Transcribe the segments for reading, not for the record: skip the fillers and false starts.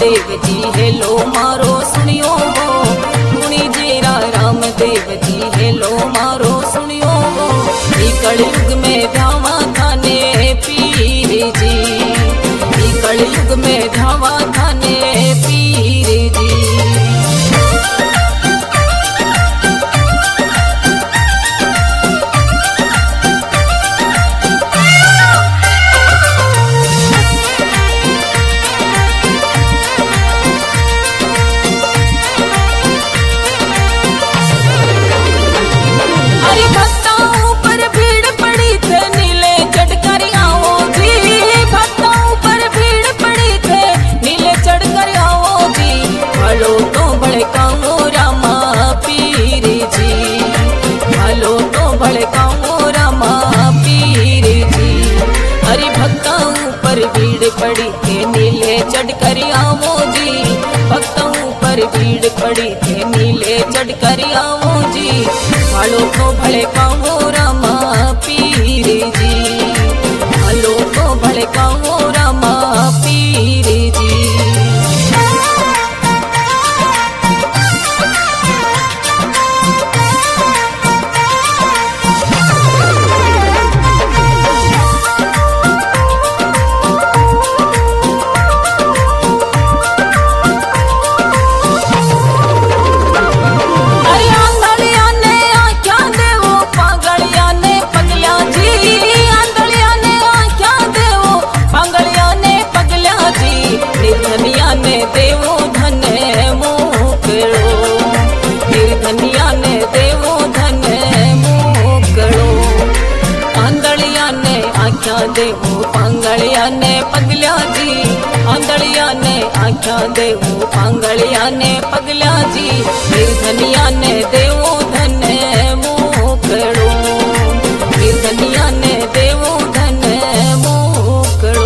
Ramdev ji hello मारो सुनियो वो, गुणी जेरा रामदेव जी हेलो मारो सुनियो वो। कलयुग में ध्यावा थाने पीर जी, कलयुग में ध्यावा थाने पीर जी। भीड़ पड़ी थे नीले चढ़ कर आओ जी, भक्तों पर भीड़ पड़ी थे नीले चढ़ कर आओ जी। भालो को भले पाओ रामा पीर जी, भालो को भले पाओ रामा पीर जी। देवो पांगलिया ने पगलिया जी, आंधड़िया ने आख्या देवो पांगलिया ने पगलिया जी। निर्धनिया ने देवो धन मोकड़ो, निर्धनिया ने देवो धन मोकड़ो।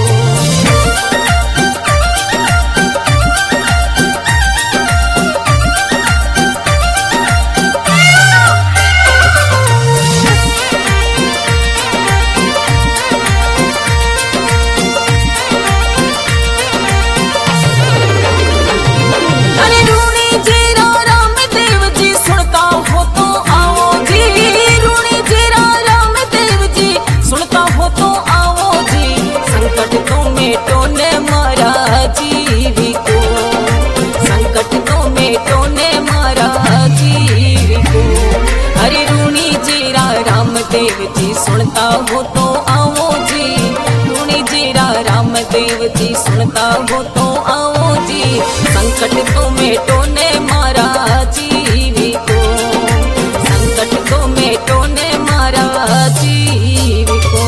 रामदेव जी सुनता हो तो आओ जी, गुणी जीरा रामदेव जी सुनता हो तो आओ जी। संकट को मेटो ने मारा जीवी को, संकट को मेटो ने मारा जीवी को।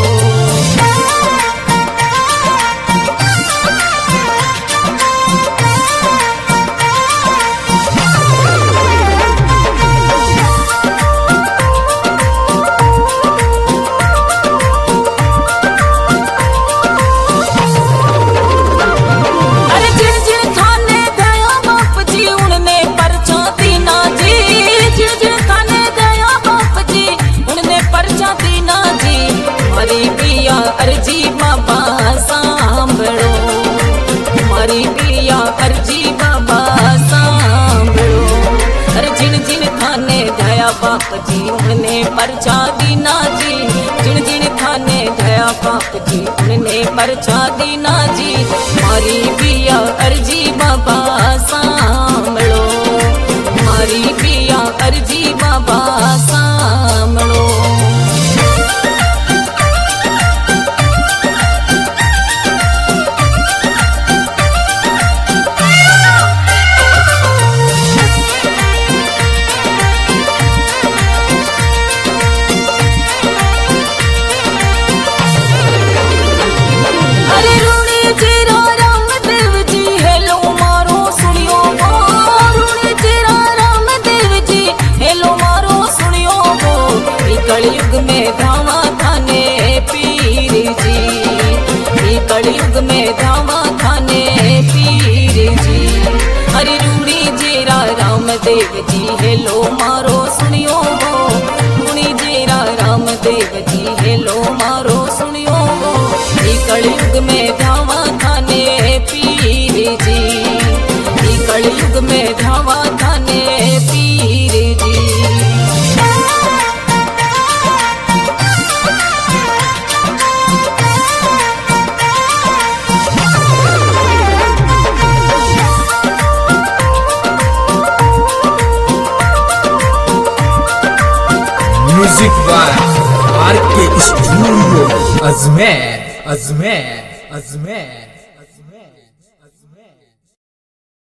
अर्जी बाबा सांभळो, मारी पिया अर्जी बाबा सांभळो। अरे जिन जिन थाने दया बाप जी उन्हें परचा दीना जी, जिन जिन थाने दया बाप जी उन्हें परचा दीना जी। मारी पिया अर्जी बाबा सांभळो, मारी पिया अर्जी बाबा सांभळो। कलयुग में ध्यावा थाने पीर जी, कलयुग में ध्यावा थाने पीर जी। हरि रूड़ी जेरा रामदेव जी हेलो मारो सुनियो वो, गुणी जेरा रामदेव जी हेलो मारो सुनियो वो। कलयुग में ध्यावा थाने पीर जी। म्यूजिक बाय आर के स्टूडियो अजमेर अजमेर अजमेर।